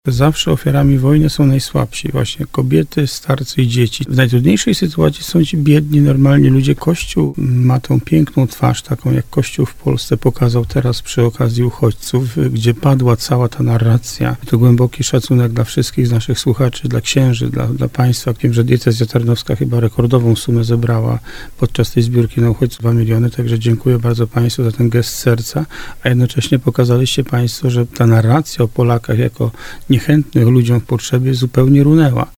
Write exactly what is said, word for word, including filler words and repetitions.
Zawsze ofiarami wojny są najsłabsi, właśnie kobiety, starcy i dzieci. W najtrudniejszej sytuacji są ci biedni, normalni ludzie. Kościół ma tą piękną twarz, taką jak Kościół w Polsce pokazał teraz przy okazji uchodźców, gdzie padła cała ta narracja. To głęboki szacunek dla wszystkich z naszych słuchaczy, dla księży, dla, dla państwa. Wiem, że diecezja tarnowska chyba rekordową sumę zebrała podczas tej zbiórki na uchodźców dwa miliony, także dziękuję bardzo państwu za ten gest serca, a jednocześnie pokazaliście państwo, że ta narracja o Polakach jako niechętnych ludziom w potrzebie zupełnie runęła.